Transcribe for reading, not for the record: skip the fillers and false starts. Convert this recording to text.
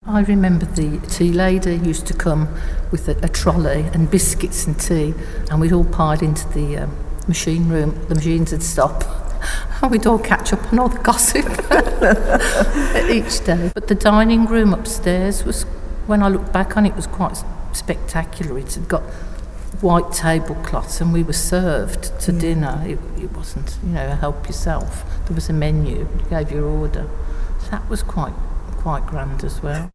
I remember the tea lady used to come with a trolley and biscuits and tea, and we'd all pile into the machine room. The machines would stop, and we'd all catch up on all the gossip each day. But the dining room upstairs was, when I look back on it, was quite spectacular. It had got white tablecloths, and we were served to dinner. It wasn't, help yourself. There was a menu. You gave your order. So that was quite grand as well.